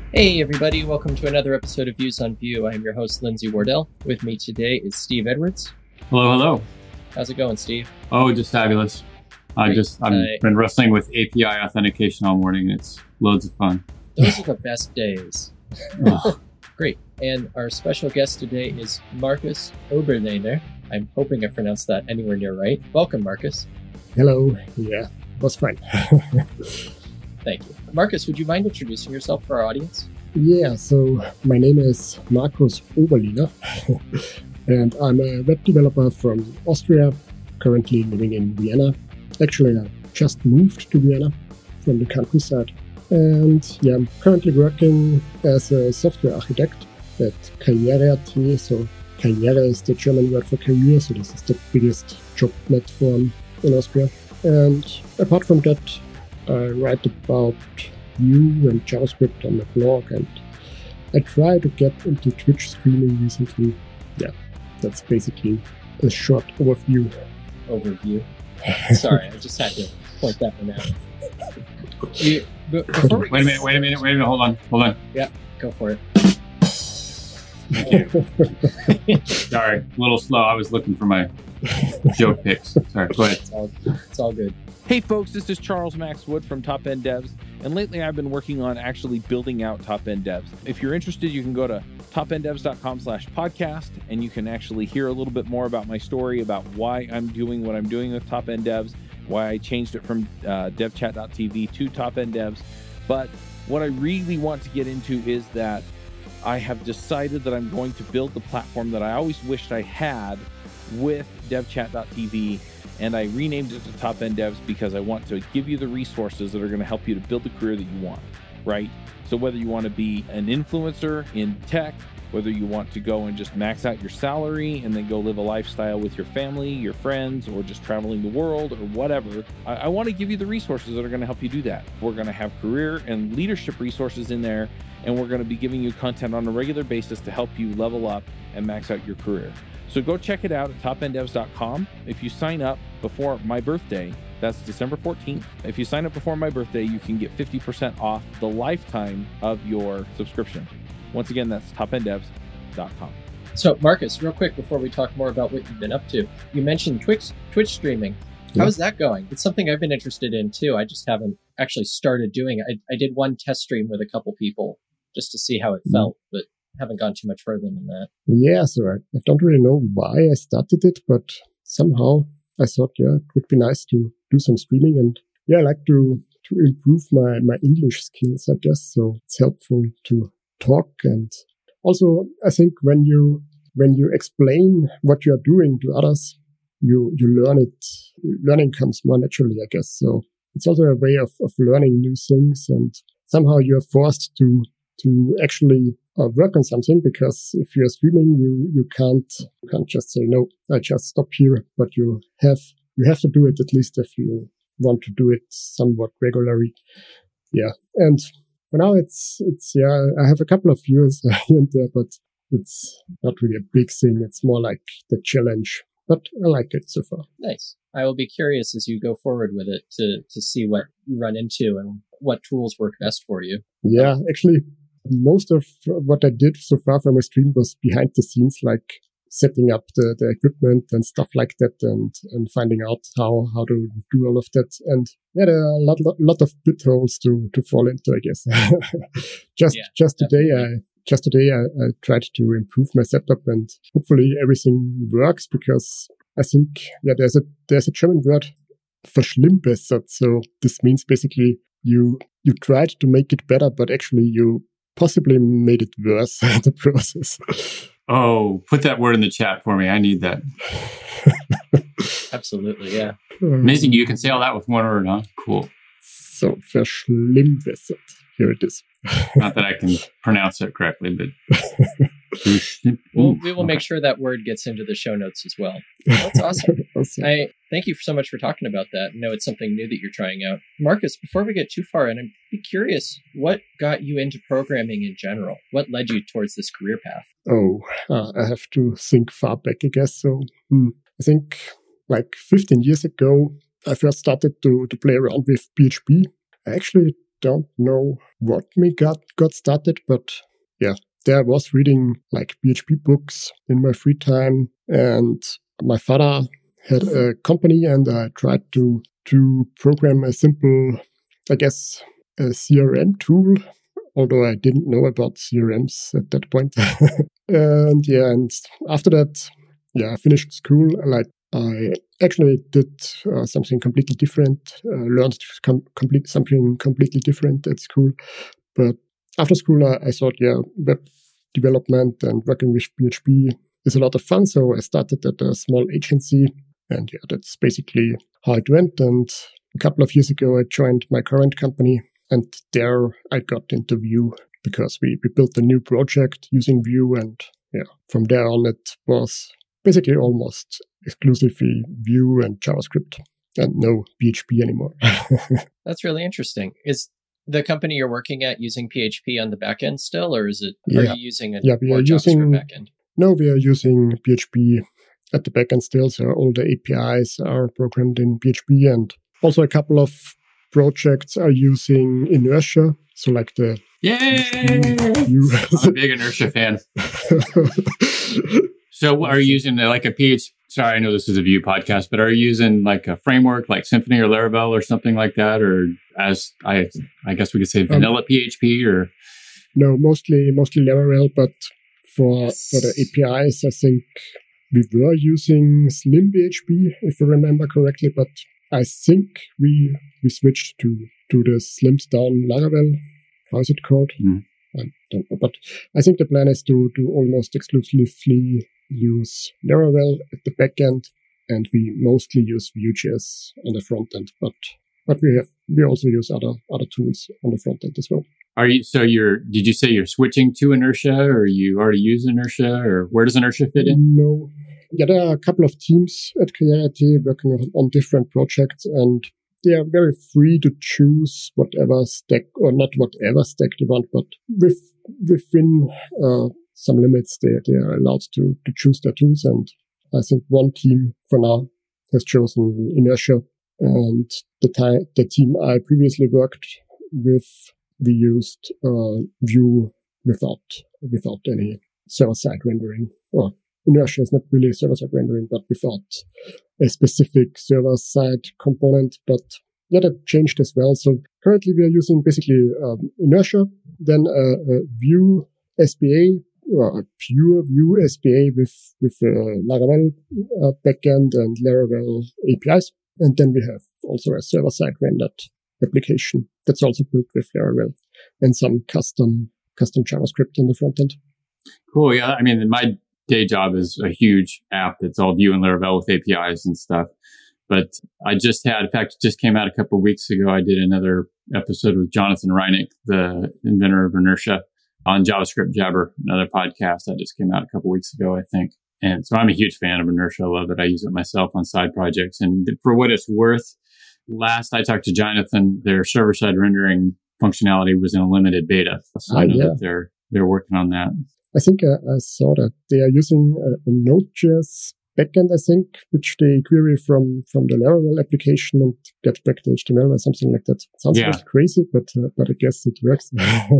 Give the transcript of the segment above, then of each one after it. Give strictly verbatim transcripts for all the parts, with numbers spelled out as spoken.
Hey everybody, welcome to another episode of Views on Vue. I am your host, Lindsay Wardell. With me today is Steve Edwards. Hello, hello. How's it going, Steve? Oh, just fabulous. I just, I've uh, been wrestling with A P I authentication all morning. It's loads of fun. Those are the best days. Great. And our special guest today is Marcus Oberlehner. I'm hoping I pronounced that anywhere near right. Welcome, Marcus. Hello. Yeah, was fine. Thank you. Marcus, would you mind introducing yourself for our audience? Yeah, so my name is Marcus Oberlehner, and I'm a web developer from Austria, currently living in Vienna. Actually, I just moved to Vienna from the countryside. And yeah, I'm currently working as a software architect at Karriere.at. So Karriere is the German word for career, so this is the biggest job platform in Austria. And apart from that, I write about Vue and JavaScript on my blog, and I try to get into Twitch streaming recently. Yeah, that's basically a short overview. Overview. Sorry, I just had to point that one out. You, before we... Wait a minute, wait a minute, wait a minute, hold on, hold on. Yeah, go for it. Thank you. Sorry, a little slow. I was looking for my joke picks. Sorry, go ahead. It's all, it's all good. Hey folks, this is Charles Max Wood from Top End Devs, and lately I've been working on actually building out Top End Devs. If you're interested, you can go to topendevs.com slash podcast, and you can actually hear a little bit more about my story, about why I'm doing what I'm doing with Top End Devs, why I changed it from uh, devchat dot t v to Top End Devs. But what I really want to get into is that I have decided that I'm going to build the platform that I always wished I had with devchat dot t v. And I renamed it to Top End Devs because I want to give you the resources that are going to help you to build the career that you want, right? So whether you want to be an influencer in tech, whether you want to go and just max out your salary and then go live a lifestyle with your family, your friends, or just traveling the world or whatever, I, I want to give you the resources that are going to help you do that. We're going to have career and leadership resources in there, and we're going to be giving you content on a regular basis to help you level up and max out your career. So go check it out at top end devs dot com. If you sign up before my birthday, that's December fourteenth. If you sign up before my birthday, you can get fifty percent off the lifetime of your subscription. Once again, that's top end devs dot com. So, Marcus, real quick before we talk more about what you've been up to, you mentioned Twitch, Twitch streaming. Yeah. How's that going? It's something I've been interested in too. I just haven't actually started doing it. I, I did one test stream with a couple people just to see how it felt, mm. but haven't gone too much further than that. Yeah, so I, I don't really know why I started it, but somehow I thought, yeah, it would be nice to do some streaming. And yeah, I like to, to improve my, my English skills, I guess. So it's helpful to talk. And also, I think when you, when you explain what you're doing to others, you, you learn it. Learning comes more naturally, I guess. So it's also a way of, of learning new things. And somehow you're forced to, to actually uh, work on something, because if you're streaming, you, you can't, you can't just say, no, I just stop here, but you have, you have to do it at least if you want to do it somewhat regularly. Yeah. And for now, it's, it's, yeah, I have a couple of viewers here and there, but it's not really a big thing. It's more like the challenge, but I like it so far. Nice. I will be curious as you go forward with it to, to see what you run into and what tools work best for you. Yeah, actually, most of what I did so far for my stream was behind the scenes, like setting up the, the equipment and stuff like that, and, and finding out how, how to do all of that. And yeah, there are a lot, lot, lot of bit holes to, to fall into, I guess. just, yeah, just today, definitely. I, just today, I, I tried to improve my setup, and hopefully everything works, because I think, yeah, there's a, there's a German word, verschlimmbessert. So this means basically you, you tried to make it better, but actually you possibly made it worse in the process. Oh, put that word in the chat for me. I need that. Absolutely, yeah. Amazing. You can say all that with one word, huh? Cool. So, verschlimmbessert. Here it is. Not that I can pronounce it correctly, but... Well, we will make sure that word gets into the show notes as well. That's awesome. awesome. I thank you so much for talking about that. I know it's something new that you're trying out. Marcus, before we get too far in, I'd be curious, what got you into programming in general? What led you towards this career path? Oh, uh, I have to think far back, I guess. So hmm, I think like fifteen years ago, I first started to, to play around with P H P. I actually don't know what me got, got started, but yeah, there I was reading like P H P books in my free time, and my father had a company, and I tried to to program a simple, I guess, a C R M tool, although I didn't know about C R Ms at that point. And yeah, and after that, yeah, I finished school. Like I actually did uh, something completely different, uh, learned com- complete something completely different at school. But after school, I, I thought, yeah, web development and working with P H P is a lot of fun. So I started at a small agency, and yeah, that's basically how it went. And a couple of years ago, I joined my current company, and there I got into Vue because we, we built a new project using Vue, and yeah, from there on it was basically almost exclusively Vue and JavaScript, and no P H P anymore. That's really interesting. Is the company you're working at using P H P on the back end still, or is it? Yeah. Are you using a yeah, we more are JavaScript using, backend? No, we are using P H P at the backend still. So all the A P Is are programmed in P H P, and also a couple of projects are using Inertia. So like the Yay! You, I'm a big Inertia fan. So are you using uh, like a P H P? Sorry, I know this is a Vue podcast, but are you using like a framework like Symfony or Laravel or something like that? Or as I I guess we could say vanilla um, P H P or? No, mostly mostly Laravel, but for yes. for the A P Is, I think we were using Slim P H P, if I remember correctly, but I think we we switched to, to the slimmed down Laravel. How is it called? Mm. I don't know, but I think the plan is to, to almost exclusively use Laravel at the back end, and we mostly use Vue.js on the front end, but but we have we also use other other tools on the front end as well. Are you so you're did you say you're switching to Inertia, or you already use Inertia, or where does Inertia fit in? No. Yeah, there are a couple of teams at Clarity working on, on different projects, and they are very free to choose whatever stack, or not whatever stack they want, but with, within uh, some limits, they, they are allowed to, to choose their tools. And I think one team for now has chosen Inertia, and the, ty- the team I previously worked with, we used uh, Vue without without any server-side rendering. Or Inertia is not really server-side rendering, but without a specific server-side component. But yeah, that changed as well. So currently we are using basically um, Inertia, then a, a Vue S P A, or a pure Vue S P A with with uh, Laravel uh, backend and Laravel A P Is, and then we have also a server-side rendered application that's also built with Laravel and some custom custom JavaScript on the front end. Cool. Yeah. I mean, my day job is a huge app that's all Vue and Laravel with A P Is and stuff. But I just had, in fact, it just came out a couple of weeks ago. I did another episode with Jonathan Reineck, the inventor of Inertia, on JavaScript Jabber, another podcast that just came out a couple of weeks ago, I think. And so I'm a huge fan of Inertia. I love it. I use it myself on side projects. And for what it's worth, last I talked to Jonathan, their server-side rendering functionality was in a limited beta. So ah, I know yeah. that they're they're working on that. I think uh, I saw that they are using a, a Node.js backend, I think, which they query from, from the Laravel application and get back to H T M L or something like that. Sounds Yeah. a bit crazy, but uh, but I guess it works.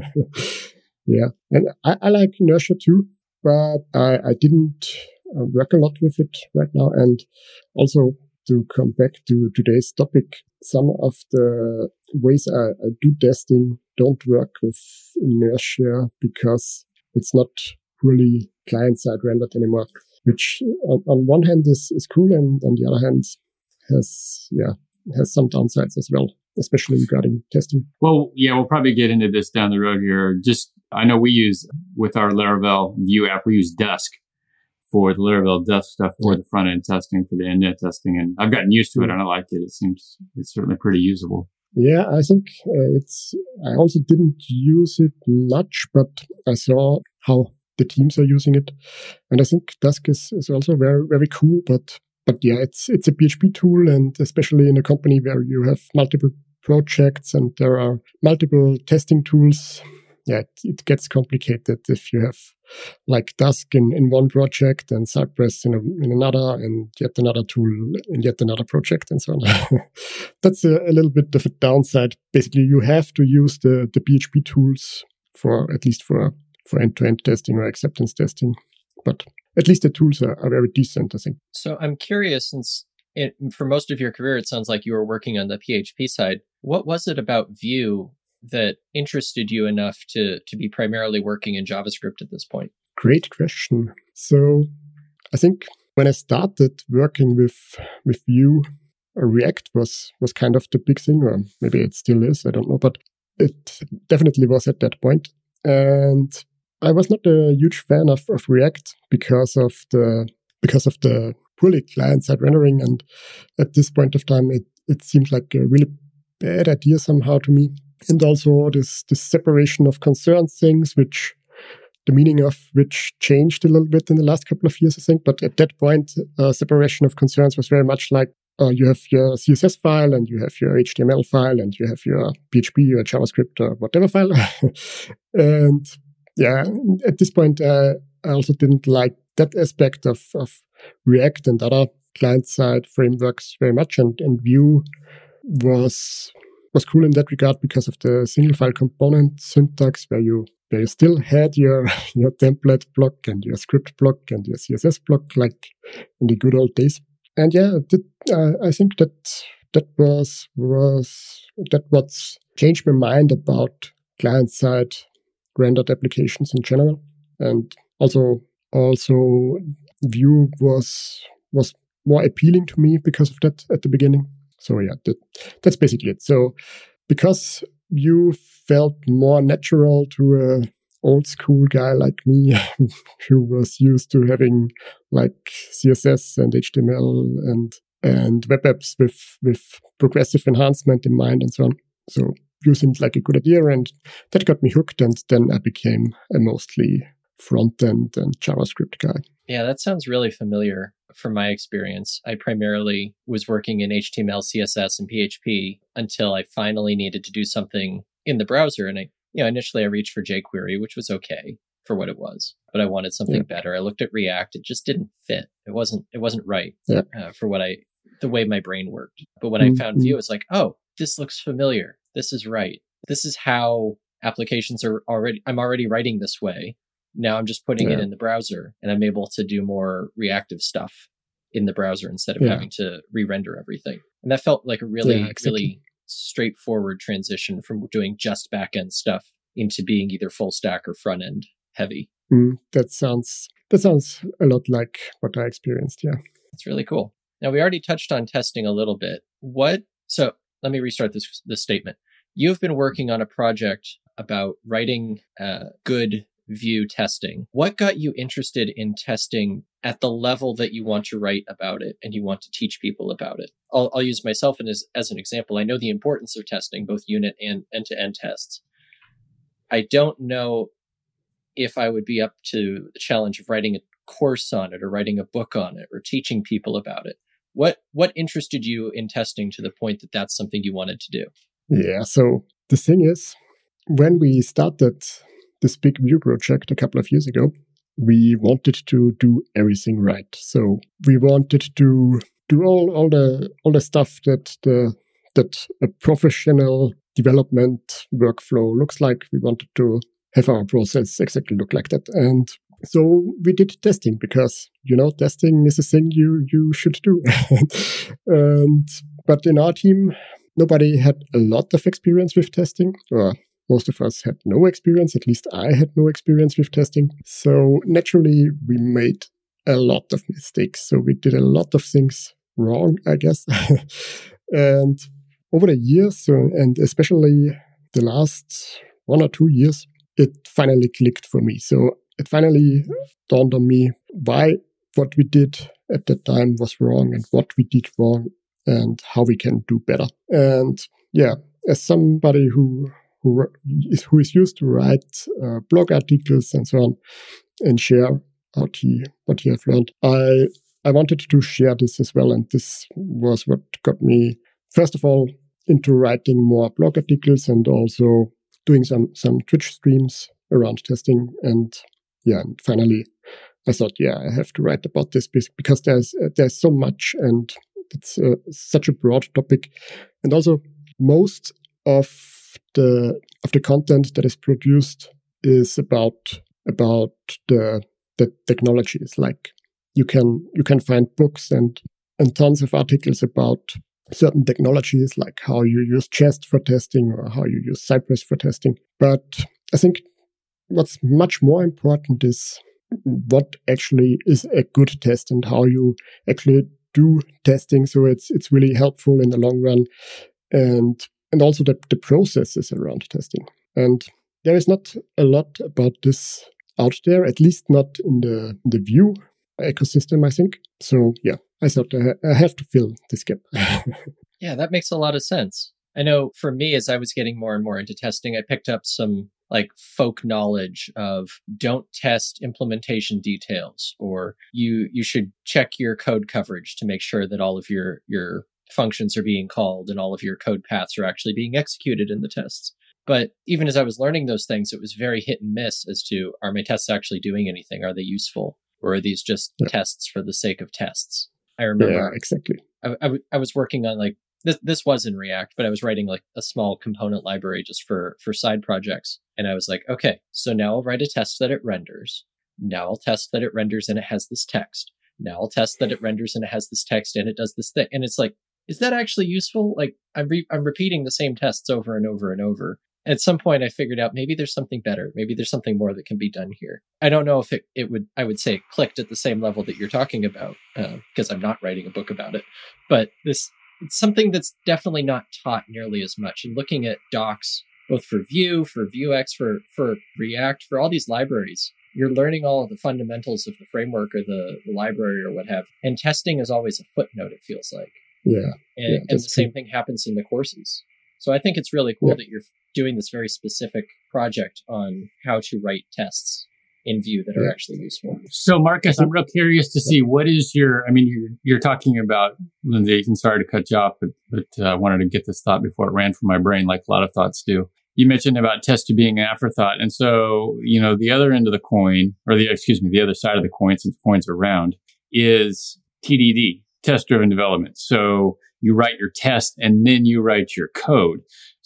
Yeah, and I, I like Inertia too, but I, I didn't uh, work a lot with it right now. And also, to come back to today's topic, some of the ways I, I do testing don't work with Inertia because it's not purely client-side rendered anymore, which on, on one hand is, is cool, and on the other hand has yeah has some downsides as well, especially regarding testing. Well, yeah, we'll probably get into this down the road here. Just, I know we use, with our Laravel Vue app, we use Dusk for the Laravel Dusk stuff for the front end testing, for the end end testing. And I've gotten used to it and I like it. It seems it's certainly pretty usable. Yeah, I think uh, it's, I also didn't use it much, but I saw how the teams are using it. And I think Dusk is, is also very, very cool, but, but yeah, it's, it's a P H P tool, and especially in a company where you have multiple projects and there are multiple testing tools. Yeah, it, it gets complicated if you have like Dask in, in one project and Cypress in, a, in another, and yet another tool in yet another project, and so on. That's a, a little bit of a downside. Basically, you have to use the, the P H P tools for at least for for end-to-end testing or acceptance testing. But at least the tools are, are very decent, I think. So I'm curious, since it, for most of your career, it sounds like you were working on the P H P side. What was it about Vue that interested you enough to, to be primarily working in JavaScript at this point? Great question. So I think when I started working with, with Vue, uh, React was, was kind of the big thing, or maybe it still is, I don't know, but it definitely was at that point. And I was not a huge fan of, of React because of the because of the poorly client-side rendering, and at this point of time, it, it seemed like a really bad idea somehow to me. And also this this separation of concerns things, which the meaning of which changed a little bit in the last couple of years, I think. But at that point, uh, separation of concerns was very much like uh, you have your C S S file and you have your H T M L file and you have your P H P or JavaScript or whatever file, and yeah, at this point, uh, I also didn't like that aspect of, of React and other client-side frameworks very much. And, and Vue was was cool in that regard because of the single-file component syntax, where you where you still had your your template block and your script block and your C S S block, like in the good old days. And yeah, that, uh, I think that that was was that what changed my mind about client-side rendered applications in general, and also also Vue was was more appealing to me because of that at the beginning. So yeah, that, that's basically it. So because Vue felt more natural to a old school guy like me who was used to having like C S S and H T M L and and web apps with with progressive enhancement in mind and so on. So Vue seemed like a good idea, and that got me hooked, and then I became a mostly front-end and JavaScript guy. Yeah, that sounds really familiar from my experience. I primarily was working in H T M L, C S S, and P H P until I finally needed to do something in the browser. And I, you know, initially I reached for jQuery, which was okay for what it was, but I wanted something yeah. better. I looked at React; it just didn't fit. It wasn't. It wasn't right yeah. uh, for what I, the way my brain worked. But when mm-hmm. I found Vue, it's like, oh, this looks familiar. This is right. This is how applications are already, I'm already writing this way. Now I'm just putting yeah. it in the browser, and I'm able to do more reactive stuff in the browser instead of yeah. having to re-render everything. And that felt like a really, yeah, exactly. really straightforward transition from doing just back-end stuff into being either full stack or front-end heavy. Mm, that sounds, that sounds a lot like what I experienced. Yeah. That's really cool. Now we already touched on testing a little bit. What, so let me restart this, this statement. You've been working on a project about writing uh, good Vue testing. What got you interested in testing at the level that you want to write about it and you want to teach people about it? I'll, I'll use myself as, as an example. I know the importance of testing, both unit and end-to-end tests. I don't know if I would be up to the challenge of writing a course on it or writing a book on it or teaching people about it. What what interested you in testing to the point that that's something you wanted to do? Yeah, so the thing is, when we started this big Vue project a couple of years ago, we wanted to do everything right. So we wanted to do all, all the all the stuff that the that a professional development workflow looks like. We wanted to have our process exactly look like that. And so we did testing because, you know, testing is a thing you, you should do. and But in our team, nobody had a lot of experience with testing, or most of us had no experience. At least I had no experience with testing. So naturally, we made a lot of mistakes. So we did a lot of things wrong, I guess. And over the years, so, and especially the last one or two years, it finally clicked for me. So it finally dawned on me why what we did at that time was wrong and what we did wrong and how we can do better. And yeah, as somebody who who is, who is used to write uh, blog articles and so on and share what he what he have learned, I I wanted to share this as well. And this was what got me, first of all, into writing more blog articles and also doing some some Twitch streams around testing. And yeah, and finally I thought, yeah, I have to write about this because there's uh, there's so much, and it's uh, such a broad topic, and also most of the of the content that is produced is about about the the technologies. Like you can you can find books and and tons of articles about certain technologies, like how you use Jest for testing or how you use Cypress for testing. But I think what's much more important is what actually is a good test and how you actually do testing, so it's it's really helpful in the long run, and and also the, the processes around testing. And there is not a lot about this out there, at least not in the the Vue ecosystem, I think. So yeah, I thought I, I have to fill this gap. Yeah, that makes a lot of sense. I know for me, as I was getting more and more into testing, I picked up some like folk knowledge of don't test implementation details, or you you should check your code coverage to make sure that all of your your functions are being called and all of your code paths are actually being executed in the tests. But even as I was learning those things, it was very hit and miss as to, are my tests actually doing anything? Are they useful? Or are these just yeah. tests for the sake of tests? I remember yeah, exactly. I, I, w- I was working on like, this This was in React, but I was writing like a small component library just for, for side projects. And I was like, okay, so now I'll write a test that it renders. Now I'll test that it renders and it has this text. Now I'll test that it renders and it has this text and it does this thing. And it's like, is that actually useful? Like I'm re- I'm repeating the same tests over and over and over. At some point, I figured out maybe there's something better. Maybe there's something more that can be done here. I don't know if it, it would, I would say it clicked at the same level that you're talking about, because uh, I'm not writing a book about it. But this, it's something that's definitely not taught nearly as much. And looking at docs, both for Vue, for Vuex, for, for React, for all these libraries, you're learning all of the fundamentals of the framework or the, the library or what have. And testing is always a footnote, it feels like. Yeah. And, yeah, and the same thing happens in the courses. So I think it's really cool yeah. that you're doing this very specific project on how to write tests in Vue that are yeah. actually useful. So Marcus, I'm real curious to see what is your, I mean, you're, you're talking about, Lindsay, and sorry to cut you off, but, but I uh, wanted to get this thought before it ran from my brain like a lot of thoughts do. You mentioned about test being an afterthought. And so, you know, the other end of the coin, or the, excuse me, the other side of the coin, since coins are round, is T D D, test-driven development. So you write your test and then you write your code.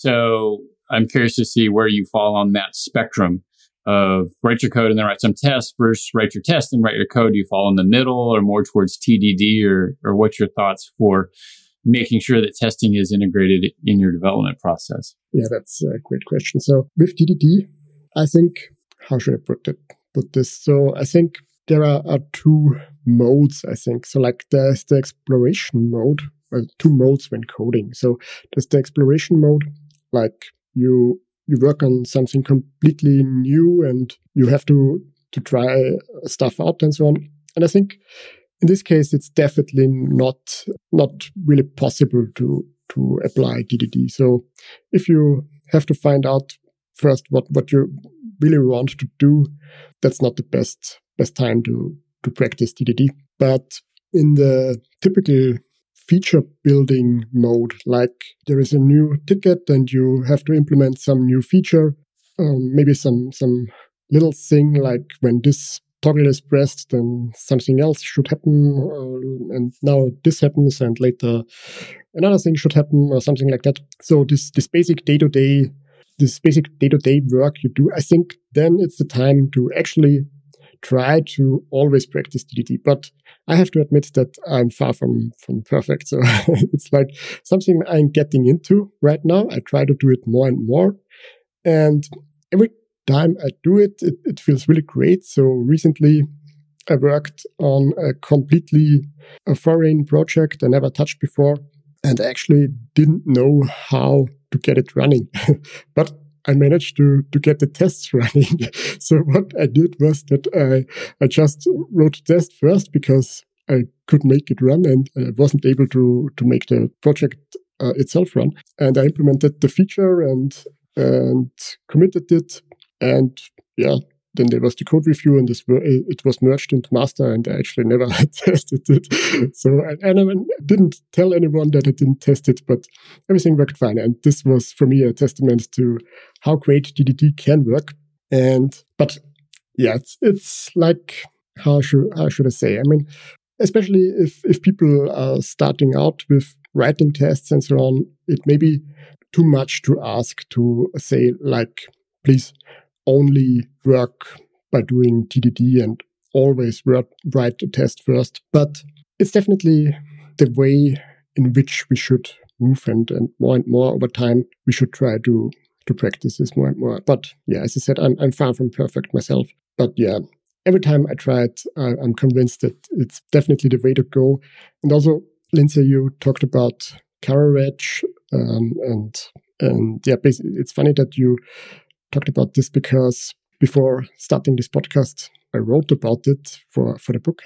So I'm curious to see where you fall on that spectrum of write your code and then write some tests versus write your test and write your code. Do you fall in the middle or more towards T D D, or, or what's your thoughts for making sure that testing is integrated in your development process? Yeah, that's a great question. So with T D D, I think, how should I put it, put this? So I think there are, are two modes, I think. So like there's the exploration mode, well, two modes when coding. So there's the exploration mode, like you you work on something completely new and you have to, to try stuff out and so on. And I think in this case, it's definitely not not really possible to to apply T D D. So if you have to find out first what, what you really want to do, that's not the best best time to, to practice T D D. But in the typical feature building mode, like there is a new ticket and you have to implement some new feature, um, maybe some some little thing like when this toggle is pressed, then something else should happen, uh, and now this happens, and later another thing should happen, or something like that. So this this basic day to day, this basic day to day work you do, I think then it's the time to actually try to always practice T D D. But I have to admit that I'm far from from perfect. So it's like something I'm getting into right now. I try to do it more and more, and every time I do it, it, it feels really great. So recently I worked on a completely a foreign project I never touched before, and I actually didn't know how to get it running. But I managed to, to get the tests running. So what I did was that I, I just wrote the test first because I could make it run, and I wasn't able to, to make the project uh, itself run. And I implemented the feature and, and committed it. And yeah, then there was the code review, and this were, it was merged into master, and I actually never tested it. So I, and I didn't tell anyone that I didn't test it, but everything worked fine. And this was for me a testament to how great T D D can work. And but yeah, it's it's like how should how should I say? I mean, especially if if people are starting out with writing tests and so on, it may be too much to ask to say like, please only work by doing T D D and always work, write the test first. But it's definitely the way in which we should move, and, and more and more over time we should try to to practice this more and more. But yeah, as I said, I'm I'm far from perfect myself. But yeah, every time I try it, I, I'm convinced that it's definitely the way to go. And also, Lindsay, you talked about Coverage, um, and and yeah, basically, it's funny that you talked about this because before starting this podcast, I wrote about it for, for the book.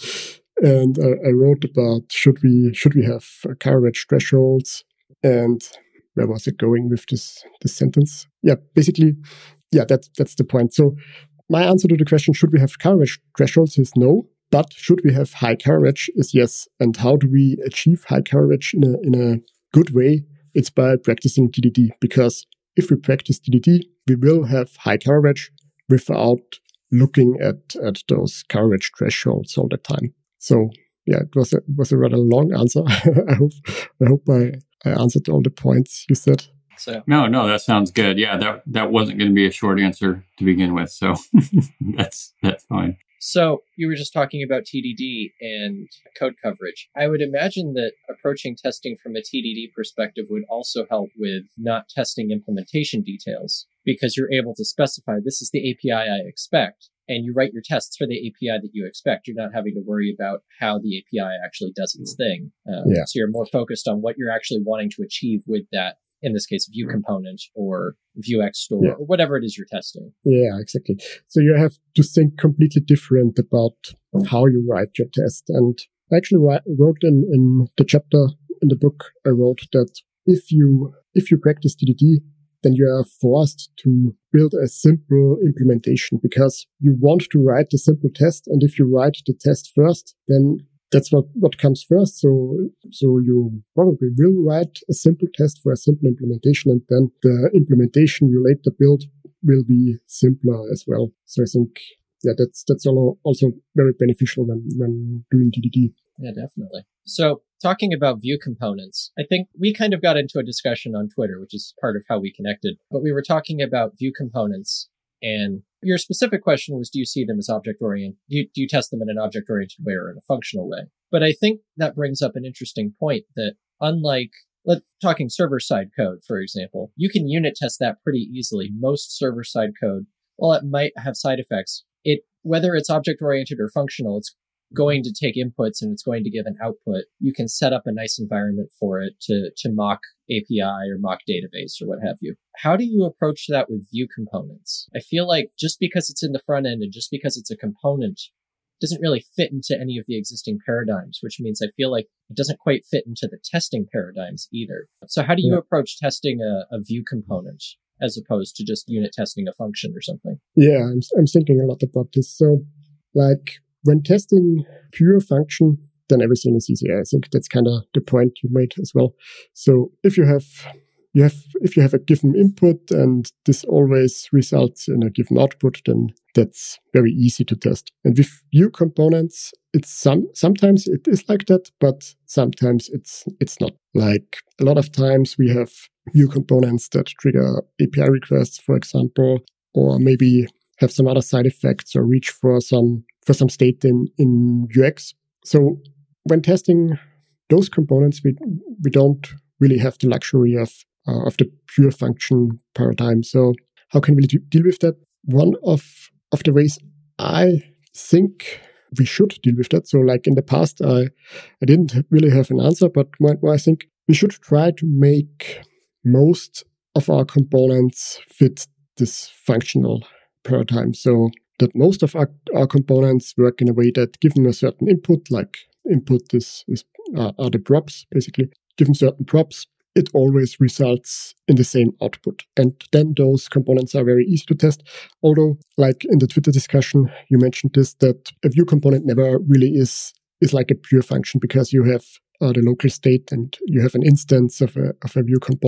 And uh, I wrote about should we should we have uh, coverage thresholds, and where was it going with this this sentence? Yeah, basically, yeah, that's that's the point. So my answer to the question, should we have coverage thresholds, is no. But should we have high coverage is yes. And how do we achieve high coverage in a in a good way? It's by practicing T D D, because if we practice T D D, we will have high coverage without looking at, at those coverage thresholds all the time. So yeah, it was a it was a rather long answer. I hope I hope I, I answered all the points you said. So no, no, that sounds good. Yeah, that that wasn't going to be a short answer to begin with, so that's that's fine. So you were just talking about T D D and code coverage. I would imagine that approaching testing from a T D D perspective would also help with not testing implementation details, because you're able to specify this is the A P I I expect, and you write your tests for the A P I that you expect. You're not having to worry about how the A P I actually does its thing. Um, yeah. So you're more focused on what you're actually wanting to achieve with that, in this case, Vue component or Vuex store, yeah, or whatever it is you're testing. Yeah, exactly. So you have to think completely different about how you write your test. And I actually write, wrote in, in the chapter in the book, I wrote that if you if you practice T D D, then you are forced to build a simple implementation, because you want to write the simple test. And if you write the test first, then that's what, what comes first. So, so you probably will write a simple test for a simple implementation, and then the implementation you later build will be simpler as well. So I think, yeah, that's, that's also very beneficial when, when doing T D D. Yeah, definitely. So talking about Vue components, I think we kind of got into a discussion on Twitter, which is part of how we connected, but we were talking about Vue components, and your specific question was, do you see them as object-oriented? Do you, do you test them in an object-oriented way or in a functional way? But I think that brings up an interesting point that unlike, let, talking server-side code, for example, you can unit test that pretty easily. Most server-side code, while it might have side effects, it whether it's object-oriented or functional, it's going to take inputs and it's going to give an output. You can set up a nice environment for it to, to mock A P I or mock database or what have you. How do you approach that with Vue components? I feel like just because it's in the front end and just because it's a component doesn't really fit into any of the existing paradigms, which means I feel like it doesn't quite fit into the testing paradigms either. So how do you yeah. approach testing a, a Vue component as opposed to just unit testing a function or something? Yeah, I'm, I'm thinking a lot about this. So like, when testing pure function, then everything is easier. I think that's kind of the point you made as well. So if you have, you have, if you have a given input and this always results in a given output, then that's very easy to test. And with Vue components, it's some sometimes it is like that, but sometimes it's it's not. Like a lot of times we have Vue components that trigger A P I requests, for example, or maybe have some other side effects or reach for some for some state in, in Vuex. So when testing those components, we we don't really have the luxury of uh, of the pure function paradigm. So how can we de- deal with that? One of of the ways I think we should deal with that. So like in the past, I I didn't really have an answer, but more, more I think we should try to make most of our components fit this functional paradigm. So that most of our, our components work in a way that given a certain input, like input is, is uh, are the props, basically, given certain props, it always results in the same output. And then those components are very easy to test. Although, like in the Twitter discussion, you mentioned this, that a Vue component never really is is like a pure function, because you have uh, the local state and you have an instance of a, of a Vue component.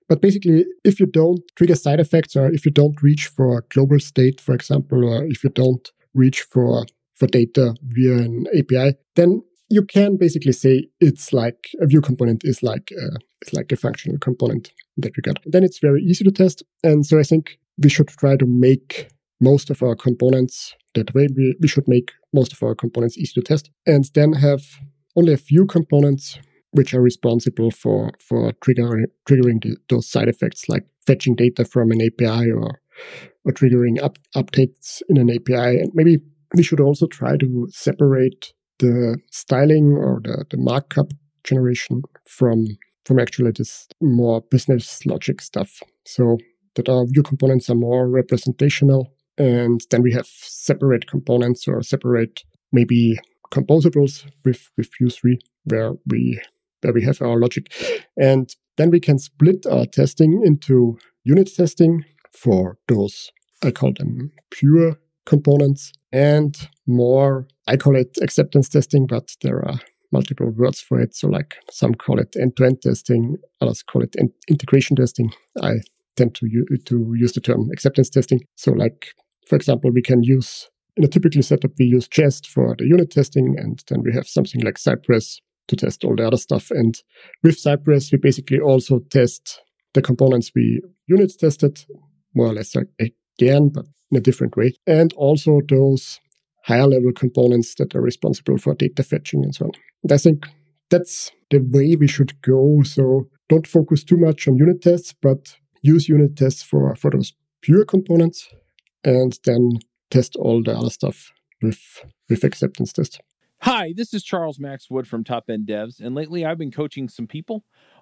but basically, if you don't trigger side effects, or if you don't reach for a global state, for example, or if you don't reach for, for data via an A P I, then you can basically say it's like a view component is like a, it's like a functional component in that regard. Then it's very easy to test. And so I think we should try to make most of our components that way. We, we should make most of our components easy to test, and then have only a few components which are responsible for, for triggering, triggering the, those side effects, like fetching data from an A P I or, or triggering up, updates in an A P I. And maybe we should also try to separate the styling or the, the markup generation from, from actually this more business logic stuff. So that our view components are more representational. And then we have separate components or separate maybe composables with, with Vue three where we where we have our logic. And then we can split our testing into unit testing for those, I call them pure components, and more, I call it acceptance testing, but there are multiple words for it. So like some call it end-to-end testing, others call it in- integration testing. I tend to, u- to use the term acceptance testing. So like, for example, we can use, in a typical setup, we use Jest for the unit testing, and then we have something like Cypress to test all the other stuff. And with Cypress, we basically also test the components we unit tested, more or less again, but in a different way. And also those higher level components that are responsible for data fetching and so on. And I think that's the way we should go. So don't focus too much on unit tests, but use unit tests for, for those pure components, and then test all the other stuff with, with acceptance test. Hi, this is Charles Max Wood from Top End Devs, and lately I've been coaching some people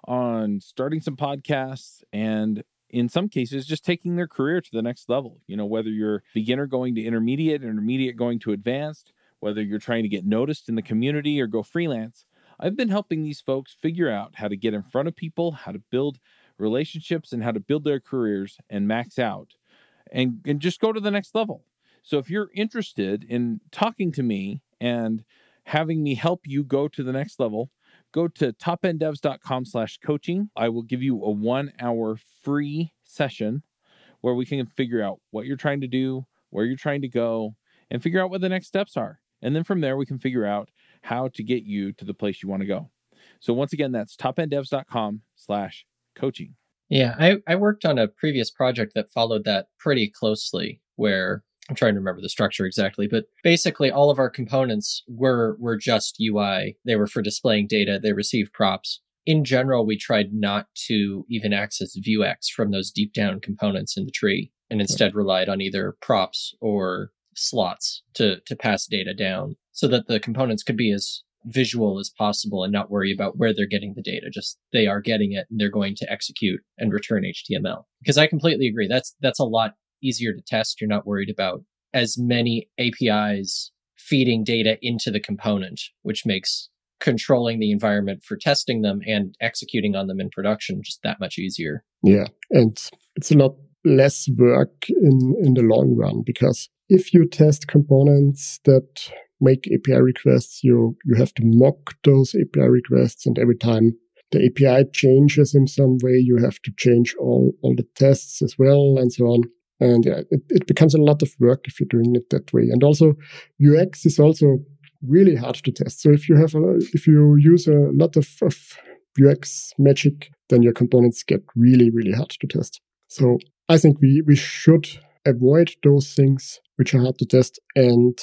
on starting some podcasts and in some cases just taking their career to the next level. You know, whether you're beginner going to intermediate, intermediate going to advanced, whether you're trying to get noticed in the community or go freelance, I've been helping these folks figure out how to get in front of people, how to build relationships, and how to build their careers and max out and, and just go to the next level. So if you're interested in talking to me and having me help you go to the next level, go to topendevs.com slash coaching. I will give you a one hour free session where we can figure out what you're trying to do, where you're trying to go, and figure out what the next steps are. And then from there, we can figure out how to get you to the place you want to go. So once again, that's topendevs.com slash coaching. Yeah, I, I worked on a previous project that followed that pretty closely, where I'm trying to remember the structure exactly, but basically all of our components were were just U I. They were for displaying data. They received props. In general, we tried not to even access Vuex from those deep down components in the tree, and instead relied on either props or slots to, to pass data down so that the components could be as visual as possible and not worry about where they're getting the data. Just they are getting it and they're going to execute and return H T M L. Because I completely agree. That's that's a lot easier to test. You're not worried about as many A P Is feeding data into the component, which makes controlling the environment for testing them and executing on them in production just that much easier. Yeah, and it's a lot less work in, in the long run, because if you test components that make A P I requests, you, you have to mock those A P I requests, and every time the A P I changes in some way, you have to change all, all the tests as well, and so on. And yeah, it, it becomes a lot of work if you're doing it that way. And also, Vuex is also really hard to test. So if you have a, if you use a lot of, of Vuex magic, then your components get really, really hard to test. So I think we, we should avoid those things which are hard to test and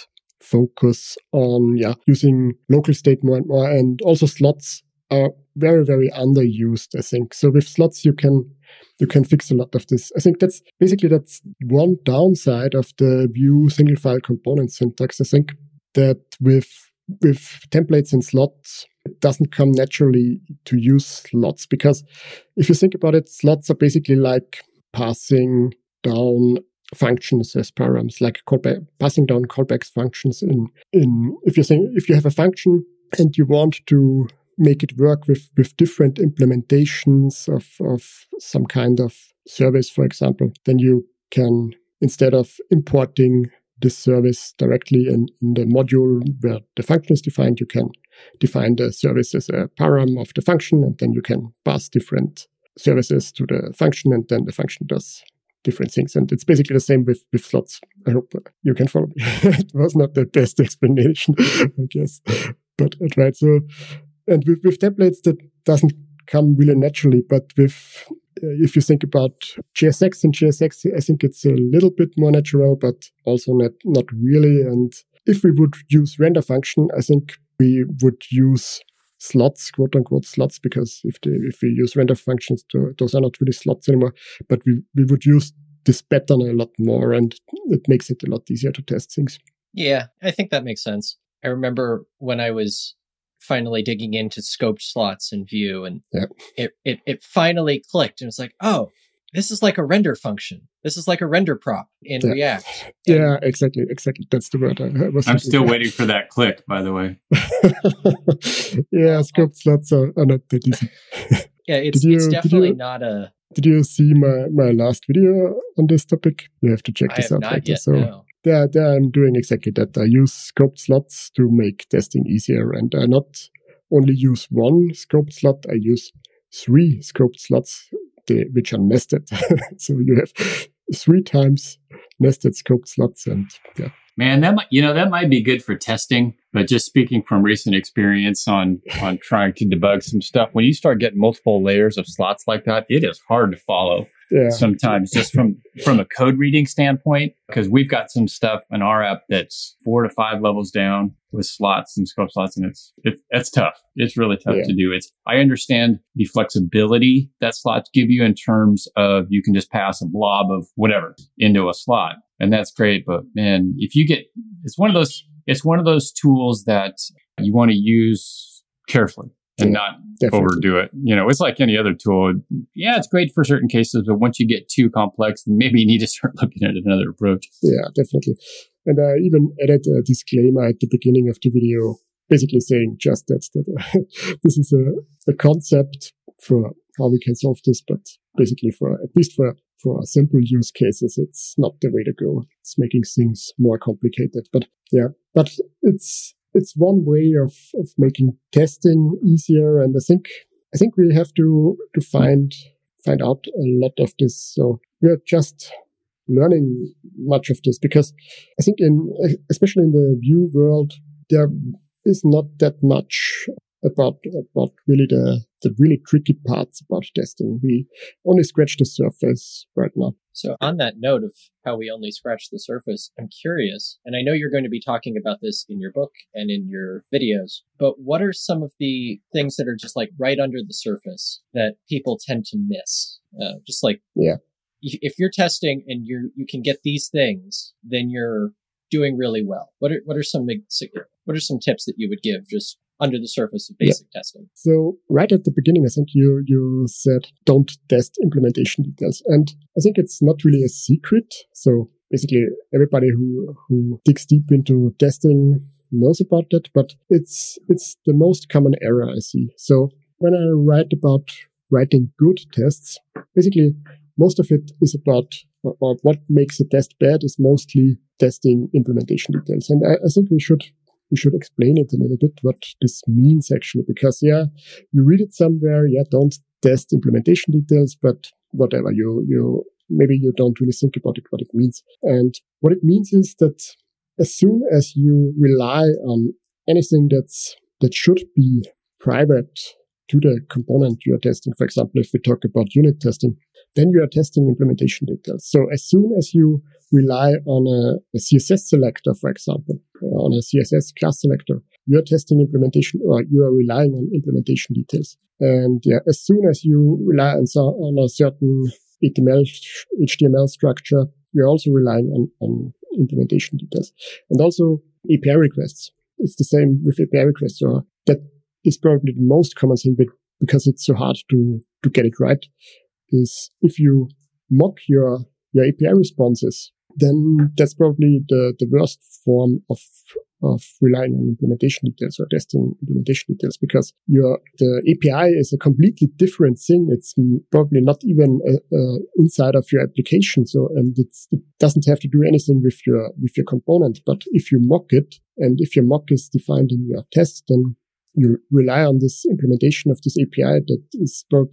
focus on yeah using local state more and more. And also slots are very, very underused, I think. So with slots, you can you can fix a lot of this. I think that's basically that's one downside of the Vue single file component syntax. I think that with with templates and slots, it doesn't come naturally to use slots, because if you think about it, slots are basically like passing down functions as params, like callback, passing down callbacks functions in in if you think if you have a function and you want to make it work with, with different implementations of, of some kind of service, for example, then you can, instead of importing this service directly in, in the module where the function is defined, you can define the service as a param of the function, and then you can pass different services to the function, and then the function does different things. And it's basically the same with, with slots. I hope you can follow me. It was not the best explanation, I guess, but I tried. So, and with, with templates, that doesn't come really naturally, but with uh, if you think about J S X and J S X, I think it's a little bit more natural, but also not, not really. And if we would use render function, I think we would use slots, quote unquote slots, because if they, if we use render functions, to, those are not really slots anymore, but we, we would use this pattern a lot more, and it makes it a lot easier to test things. Yeah, I think that makes sense. I remember when I was finally digging into scoped slots in Vue, and yeah. it, it, it finally clicked, and it's like, oh, this is like a render function. This is like a render prop in yeah. React. Yeah, exactly, exactly. That's the word I, I was I'm still waiting for that click, by the way. Yeah, scoped slots are, are not that easy. Yeah, it's you, it's definitely you, not a... Did you see my, my last video on this topic? You have to check I this have out not later. Yet, so no. there, there I'm doing exactly that. I use scoped slots to make testing easier, and I not only use one scoped slot, I use three scoped slots, they, which are nested. So you have three times nested scoped slots, and yeah. Man, that might, you know, that might be good for testing, but just speaking from recent experience on, on trying to debug some stuff, when you start getting multiple layers of slots like that, it is hard to follow. Yeah. Sometimes just from, from a code reading standpoint, because we've got some stuff in our app that's four to five levels down with slots and scope slots, and it's, it, it's tough. It's really tough yeah. to do. It's, I understand the flexibility that slots give you in terms of you can just pass a blob of whatever into a slot. And that's great. But man, if you get, it's one of those, it's one of those tools that you want to use carefully and yeah, not definitely. overdo it. You know, it's like any other tool. Yeah, it's great for certain cases, but once you get too complex, then maybe you need to start looking at another approach. Yeah, definitely. And I even added a disclaimer at the beginning of the video, basically saying just that, that this is a, a concept for how we can solve this, but basically for, at least for For simple use cases, it's not the way to go. It's making things more complicated. But yeah, but it's it's one way of, of making testing easier. And I think I think we have to to find find out a lot of this. So we're just learning much of this, because I think in especially in the Vue world, there is not that much about about really the the really tricky parts about testing. We only scratch the surface right now. So on that note of how we only scratch the surface, I'm curious, and I know you're going to be talking about this in your book and in your videos, but what are some of the things that are just like right under the surface that people tend to miss? Uh, just like, yeah, if you're testing and you you can get these things, then you're doing really well. What are what are some what are some tips that you would give just under the surface of basic yeah. testing? So right at the beginning, I think you you said don't test implementation details, and I think it's not really a secret. So basically, everybody who who digs deep into testing knows about that, but it's it's the most common error I see. So when I write about writing good tests, basically most of it is about, or what makes a test bad is mostly testing implementation details, and I, I think we should. We should explain it a little bit, what this means actually, because yeah, you read it somewhere, yeah, don't test implementation details, but whatever, you, you, maybe you don't really think about it, what it means. And what it means is that as soon as you rely on anything that's, that should be private to the component you are testing, for example, if we talk about unit testing, then you are testing implementation details. So as soon as you rely on a, a C S S selector, for example, on a C S S class selector, you are testing implementation, or you are relying on implementation details. And yeah, as soon as you rely on, on a certain H T M L, H T M L structure, you're also relying on, on implementation details. And also A P I requests. It's the same with A P I requests. Or that is probably the most common thing, because it's so hard to, to get it right, is if you mock your, your A P I responses, then that's probably the, the worst form of, of relying on implementation details or testing implementation details, because your, the A P I is a completely different thing. It's probably not even a, a inside of your application. So, and it's, it doesn't have to do anything with your, with your component. But if you mock it, and if your mock is defined in your test, then you rely on this implementation of this A P I that is probably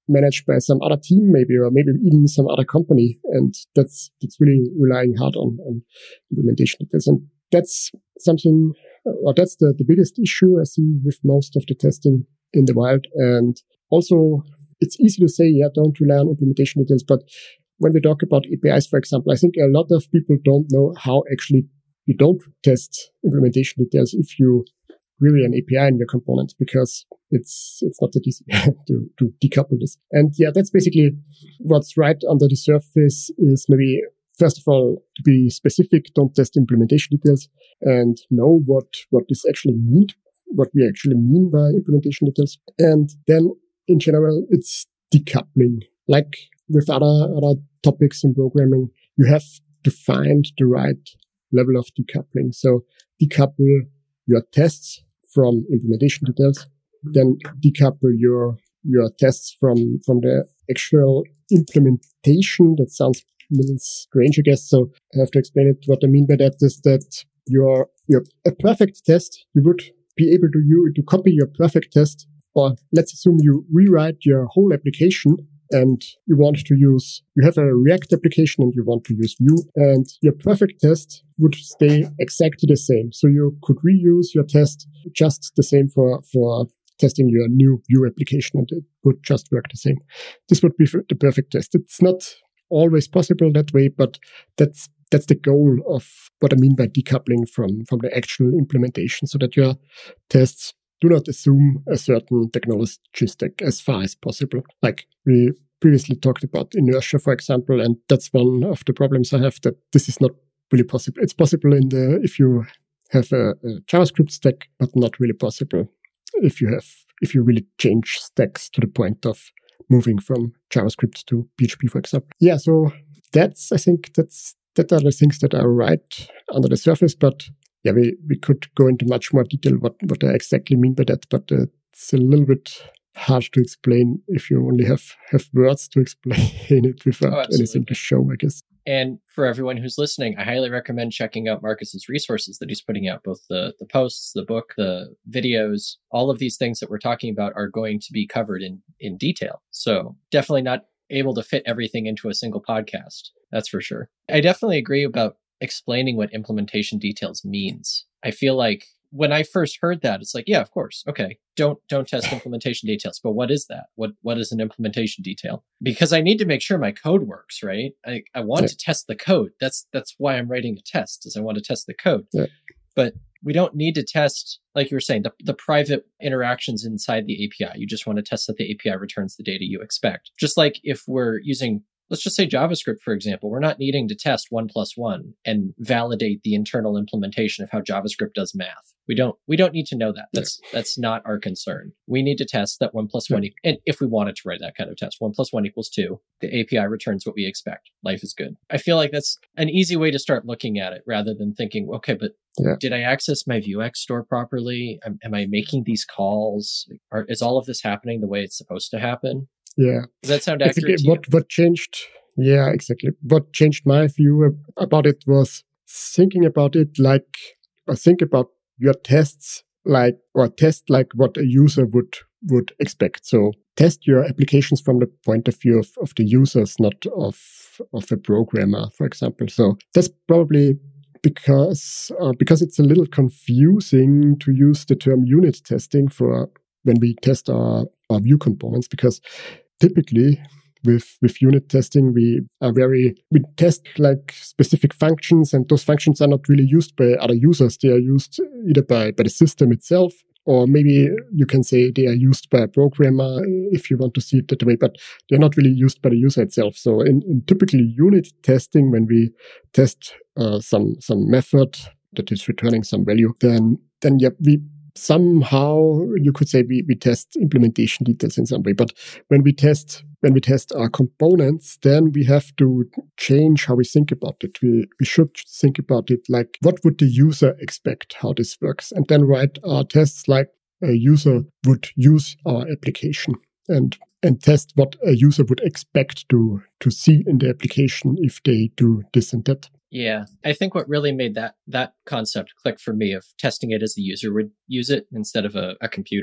managed by some other team, maybe, or maybe even some other company. And that's, that's really relying hard on, on implementation details. And that's something, or that's the, the biggest issue I see with most of the testing in the wild. And also, it's easy to say, yeah, don't rely on implementation details. But when we talk about A P Is, for example, I think a lot of people don't know how actually you don't test implementation details if you query an A P I in your component, because it's it's not that easy to, to decouple this. And yeah, that's basically what's right under the surface is maybe, first of all, to be specific, don't test implementation details and know what, what this actually means, what we actually mean by implementation details. And then in general, it's decoupling. Like with other, other topics in programming, you have to find the right level of decoupling. So decouple your tests from implementation details, then decouple your your tests from from the actual implementation. That sounds a little strange, I guess. So I have to explain it. What I mean by that is that your your a perfect test, you would be able to you to copy your perfect test, or let's assume you rewrite your whole application. And you want to use, you have a React application and you want to use Vue, and your perfect test would stay exactly the same. So you could reuse your test just the same for, for testing your new Vue application, and it would just work the same. This would be the perfect test. It's not always possible that way, but that's that's the goal of what I mean by decoupling from, from the actual implementation, so that your tests do not assume a certain technology stack as far as possible. Like we previously talked about inertia, for example, and that's one of the problems I have, that this is not really possible. It's possible in the if you have a, a JavaScript stack, but not really possible if you have if you really change stacks to the point of moving from JavaScript to P H P, for example. Yeah, so that's I think that's that are the things that are right under the surface, but yeah, we, we could go into much more detail what, what I exactly mean by that, but uh, it's a little bit hard to explain if you only have, have words to explain it without oh, anything to show, I guess. And for everyone who's listening, I highly recommend checking out Marcus's resources that he's putting out, both the, the posts, the book, the videos. All of these things that we're talking about are going to be covered in, in detail. So definitely not able to fit everything into a single podcast. That's for sure. I definitely agree about explaining what implementation details means. I feel like when I first heard that, it's like, yeah, of course. Okay. Don't, don't test implementation details. But what is that? What, what is an implementation detail? Because I need to make sure my code works, right? I, I want yeah. to test the code. That's, that's why I'm writing a test, is I want to test the code. Yeah. But we don't need to test, like you were saying, the, the private interactions inside the A P I. You just want to test that the A P I returns the data you expect. Just like if we're using, let's just say JavaScript, for example, we're not needing to test one plus one and validate the internal implementation of how JavaScript does math. We don't, we don't need to know that. That's, yeah. that's not our concern. We need to test that one plus one, e- and if we wanted to write that kind of test, one plus one equals two, the A P I returns what we expect. Life is good. I feel like that's an easy way to start looking at it, rather than thinking, okay, but yeah. did I access my Vuex store properly? Am, am I making these calls? Are, is all of this happening the way it's supposed to happen? Yeah. Does that sound accurate to what, you? What changed? Yeah, exactly. What changed my view about it was thinking about it like, or think about your tests like, or test like what a user would, would expect. So test your applications from the point of view of, of the users, not of, of a programmer, for example. So that's probably because, uh, because it's a little confusing to use the term unit testing for when we test our, our Vue components, because typically with with unit testing, we are very, we test like specific functions, and those functions are not really used by other users. They are used either by, by the system itself, or maybe you can say they are used by a programmer if you want to see it that way, but they're not really used by the user itself. So in, in typically unit testing, when we test uh, some some method that is returning some value, then then yeah, we somehow you could say we, we test implementation details in some way. But when we test when we test our components, then we have to change how we think about it. We we should think about it like, what would the user expect how this works, and then write our tests like a user would use our application, and and test what a user would expect to to see in the application if they do this and that. Yeah, I think what really made that that concept click for me of testing it as the user would use it instead of a, a computer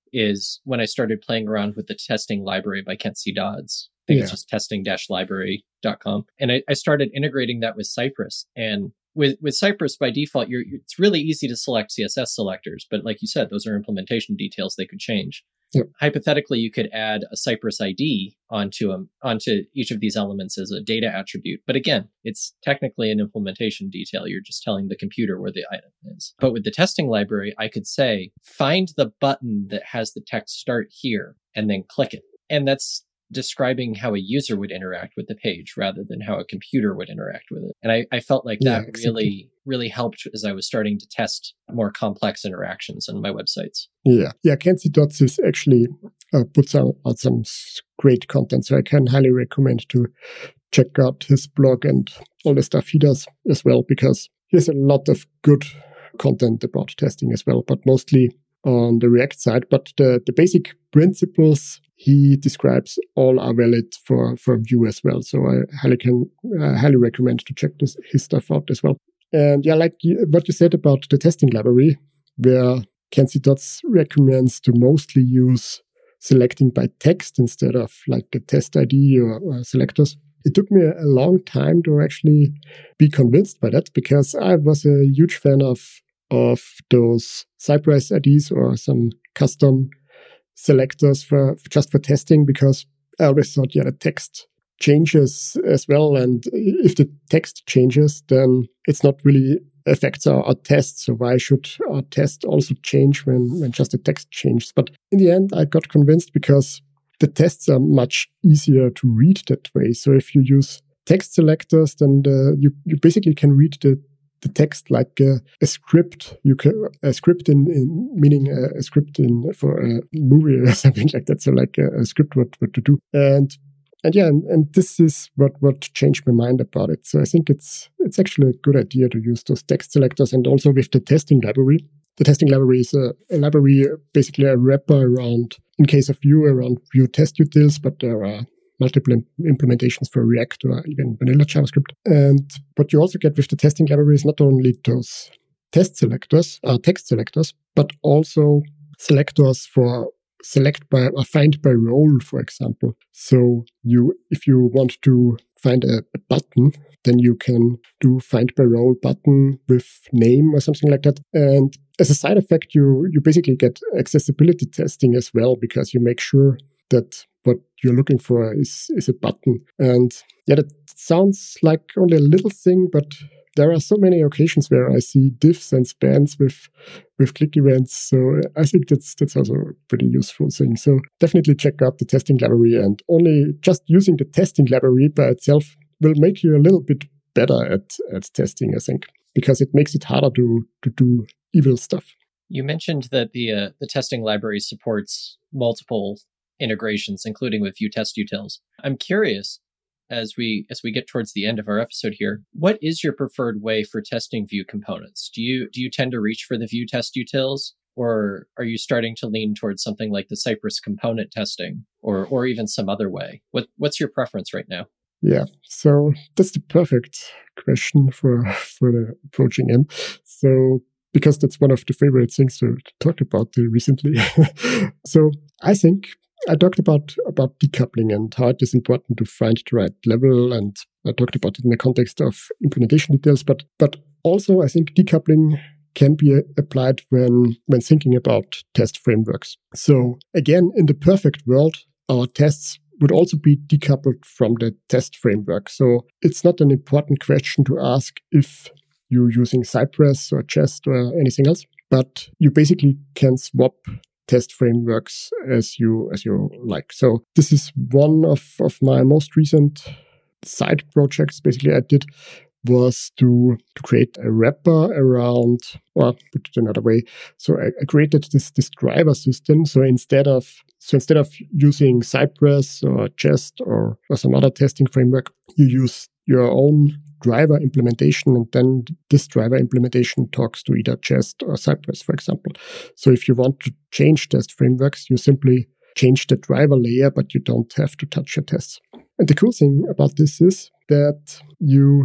is when I started playing around with the testing library by Kent C. Dodds. I think Yeah. it's just testing dash library dot com. And I, I started integrating that with Cypress. And with, with Cypress, by default, you're, it's really easy to select C S S selectors. But like you said, those are implementation details they could change. Yep. Hypothetically, you could add a Cypress I D onto them, onto each of these elements as a data attribute. But again, it's technically an implementation detail. You're just telling the computer where the item is. But with the testing library, I could say, find the button that has the text start here, and then click it. And that's describing how a user would interact with the page rather than how a computer would interact with it. And I, I felt like Yeah, that exactly. really, really helped as I was starting to test more complex interactions on my websites. Yeah. Yeah. Kent C. Dodds is actually uh, puts out, out some s- great content. So I can highly recommend to check out his blog and all the stuff he does as well, because he has a lot of good content about testing as well, but mostly on the React side. But the, the basic principles he describes all are valid for, for Vue as well. So I highly can uh, highly recommend to check this, his stuff out as well. And yeah, like you, what you said about the testing library, where Kent C. Dodds recommends to mostly use selecting by text instead of like the test I D or, or selectors. It took me a long time to actually be convinced by that, because I was a huge fan of of those Cypress I Ds or some custom selectors for just for testing, because I always thought, yeah, the text changes as well. And if the text changes, then it's not really affects our, our test. So why should our test also change when, when just the text changes? But in the end, I got convinced because the tests are much easier to read that way. So if you use text selectors, then the, you, you basically can read the the text like a, a script. You can a script in, in meaning a, a script in for a movie or something like that. So like a, a script what what to do. And and yeah, and, and this is what what changed my mind about it. So I think it's it's actually a good idea to use those text selectors, and also with the testing library. The testing library is a, a library, basically a wrapper around, in case of Vue, around Vue test utils, but there are multiple imp- implementations for React or even vanilla JavaScript. And what you also get with the testing library is not only those test selectors, uh, text selectors, but also selectors for select by or find by role, for example. So you, if you want to find a, a button, then you can do find by role button with name or something like that. And as a side effect, you you basically get accessibility testing as well, because you make sure that what you're looking for is, is a button. And yeah, that sounds like only a little thing, but there are so many occasions where I see diffs and spans with with click events. So I think that's that's also a pretty useful thing. So definitely check out the testing library, and only just using the testing library by itself will make you a little bit better at, at testing, I think, because it makes it harder to, to do evil stuff. You mentioned that the uh, the testing library supports multiple integrations, including with Vue test utils. I'm curious, as we as we get towards the end of our episode here, what is your preferred way for testing Vue components? Do you do you tend to reach for the Vue test utils, or are you starting to lean towards something like the Cypress component testing, or or even some other way? What what's your preference right now? Yeah, so that's the perfect question for for the approaching end. So because that's one of the favorite things to, to talk about recently. So I think I talked about, about decoupling and how it is important to find the right level, and I talked about it in the context of implementation details, but but also I think decoupling can be a, applied when, when thinking about test frameworks. So again, in the perfect world, our tests would also be decoupled from the test framework. So it's not an important question to ask if you're using Cypress or Jest or anything else, but you basically can swap test frameworks as you as you like. So this is one of, of my most recent side projects. Basically, I did was to, to create a wrapper around, or put it another way. So I, I created this this driver system. So instead of so instead of using Cypress or Jest or, or some other testing framework, you use your own driver implementation, and then this driver implementation talks to either Jest or Cypress, for example. So if you want to change test frameworks, you simply change the driver layer, but you don't have to touch your tests. And the cool thing about this is that you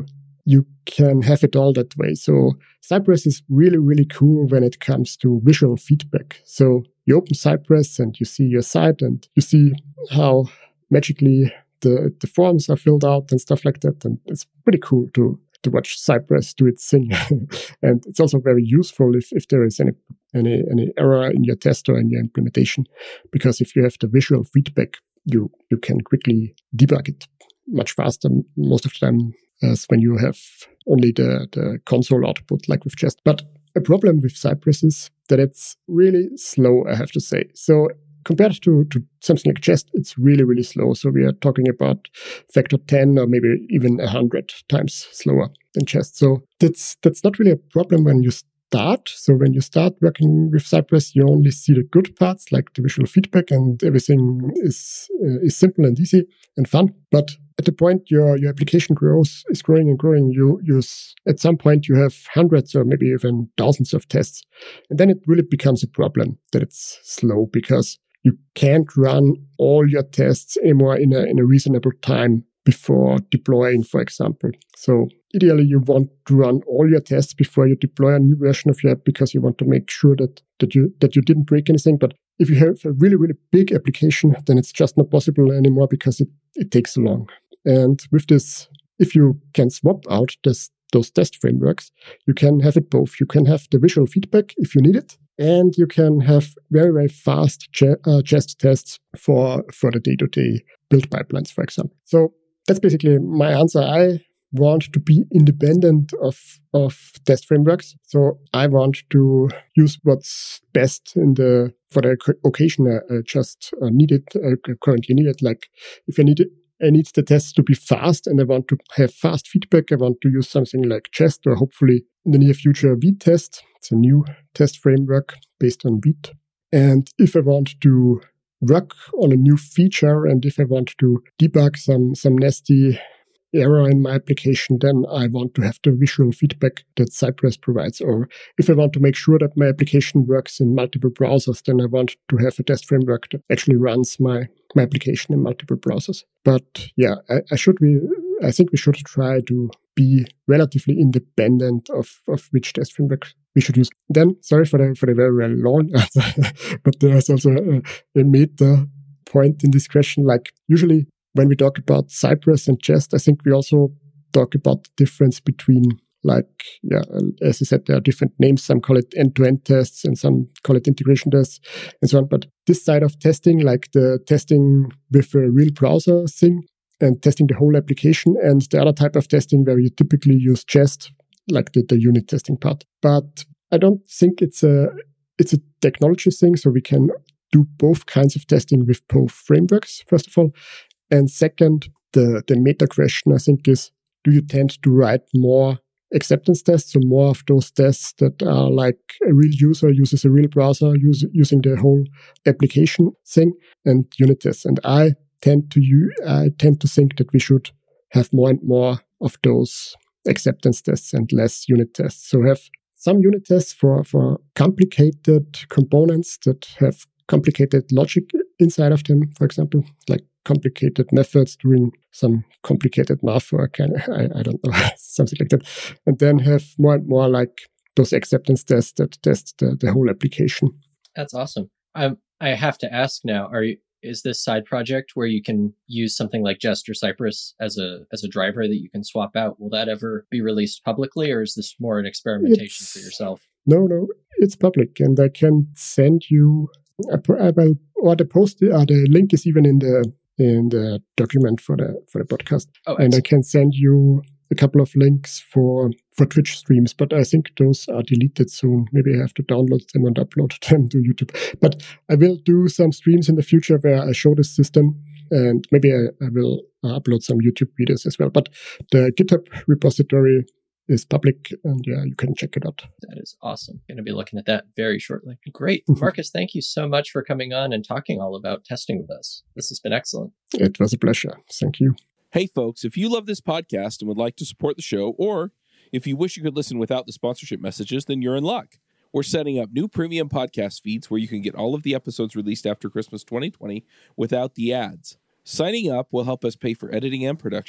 you can have it all that way. So Cypress is really, really cool when it comes to visual feedback. So you open Cypress and you see your site and you see how magically the, the forms are filled out and stuff like that. And it's pretty cool to to watch Cypress do its thing. And it's also very useful if, if there is any, any any error in your test or in your implementation, because if you have the visual feedback, you you can quickly debug it much faster most of the time as when you have only the, the console output like with Jest. But a problem with Cypress is that it's really slow, I have to say. So compared to, to something like Jest, it's really, really slow. So we are talking about factor ten or maybe even one hundred times slower than Jest. So that's that's not really a problem when you start. So when you start working with Cypress, you only see the good parts, like the visual feedback, and everything is uh, is simple and easy and fun. But at the point your, your application grows, is growing and growing, you use at some point you have hundreds or maybe even thousands of tests. And then it really becomes a problem that it's slow, because you can't run all your tests anymore in a in a reasonable time before deploying, for example. So ideally, you want to run all your tests before you deploy a new version of your app, because you want to make sure that, that you that you didn't break anything. But if you have a really, really big application, then it's just not possible anymore, because it, it takes so long. And with this, if you can swap out this, those test frameworks, you can have it both. You can have the visual feedback if you need it, and you can have very, very fast je- uh, Jest tests for, for the day-to-day build pipelines, for example. So that's basically my answer. I want to be independent of, of test frameworks. So I want to use what's best in the for the occasion I just uh, need it, uh, currently need it. Like if I need it, I need the tests to be fast, and I want to have fast feedback. I want to use something like Jest, or hopefully in the near future Vite-Test. It's a new test framework based on Vite. And if I want to work on a new feature, and if I want to debug some some nasty error in my application, then I want to have the visual feedback that Cypress provides. Or if I want to make sure that my application works in multiple browsers, then I want to have a test framework that actually runs my, my application in multiple browsers. But yeah, I, I should be, I think we should try to be relatively independent of, of which test framework we should use. Then, sorry for the for the very, very long answer, but there's also a, a meta point in this question. Like usually when we talk about Cypress and Jest, I think we also talk about the difference between, like, yeah, as I said, there are different names. Some call it end-to-end tests and some call it integration tests and so on. But this side of testing, like the testing with a real browser thing and testing the whole application, and the other type of testing where you typically use Jest, like the, the unit testing part. But I don't think it's a it's a technology thing, so we can do both kinds of testing with both frameworks, first of all. And second, the, the meta question, I think, is, do you tend to write more acceptance tests, so more of those tests that are like a real user uses a real browser use, using the whole application thing, and unit tests? And I tend to use, I tend to think that we should have more and more of those acceptance tests and less unit tests. So have some unit tests for, for complicated components that have complicated logic inside of them, for example, like complicated methods doing some complicated math work, and I, I don't know, something like that. And then have more and more like those acceptance tests that test the, the whole application. That's awesome. Um, I have to ask now, are you, is this side project where you can use something like Jest or Cypress as a as a driver that you can swap out? Will that ever be released publicly, or is this more an experimentation it's, for yourself? No, no, it's public, and I can send you, I will, or the post, or the link is even in the in the document for the for the podcast. Oh, and I can send you a couple of links for for Twitch streams, but I think those are deleted soon. Maybe I have to download them and upload them to YouTube. But I will do some streams in the future where I show this system, and maybe I, I will upload some YouTube videos as well. But the GitHub repository is public, and yeah, you can check it out. That is awesome. Going to be looking at that very shortly. Great. Marcus, thank you so much for coming on and talking all about testing with us. This has been excellent. It was a pleasure. Thank you. Hey, folks, if you love this podcast and would like to support the show, or if you wish you could listen without the sponsorship messages, then you're in luck. We're setting up new premium podcast feeds where you can get all of the episodes released after Christmas twenty twenty without the ads. Signing up will help us pay for editing and production,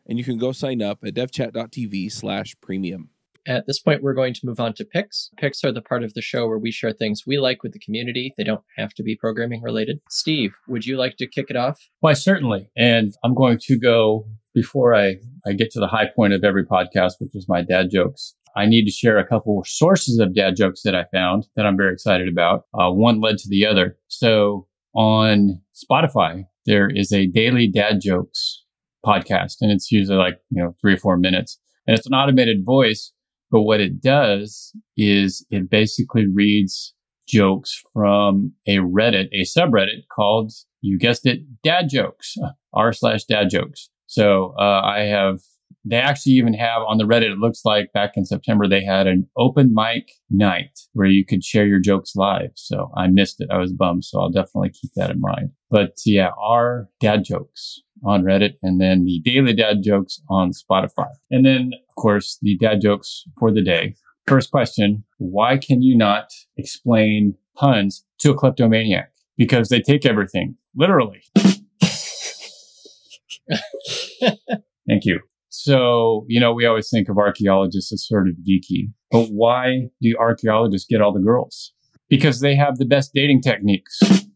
and you can go sign up at devchat.tv slash premium. At this point, we're going to move on to picks. Picks are the part of the show where we share things we like with the community. They don't have to be programming related. Steve, would you like to kick it off? Why, certainly. And I'm going to go, before I, I get to the high point of every podcast, which is my dad jokes, I need to share a couple of sources of dad jokes that I found that I'm very excited about. Uh, one led to the other. So on Spotify, there is a daily dad jokes podcast, and it's usually like, you know, three or four minutes. And it's an automated voice. But what it does is it basically reads jokes from a Reddit, a subreddit called, you guessed it, Dad Jokes, r slash dad jokes. So uh, I have, they actually even have on the Reddit, it looks like back in September, they had an open mic night where you could share your jokes live. So I missed it. I was bummed. So I'll definitely keep that in mind. But yeah, our dad jokes on Reddit, and then the daily dad jokes on Spotify. And then, of course, the dad jokes for the day. First question, why can you not explain puns to a kleptomaniac? Because they take everything, literally. Thank you. So, you know, we always think of archaeologists as sort of geeky, but why do archaeologists get all the girls? Because they have the best dating techniques.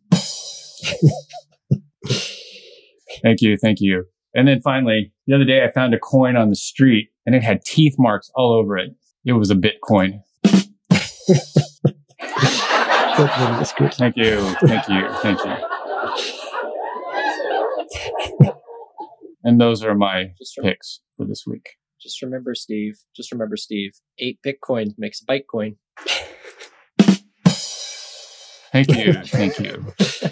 Thank you. Thank you. And then finally, the other day I found a coin on the street and it had teeth marks all over it. It was a Bitcoin. That's good. Thank you. Thank you. Thank you. And those are my Just remember, picks for this week. Just remember, Steve. Just remember, Steve. Eight Bitcoin makes a Bytecoin. Thank you. Thank you.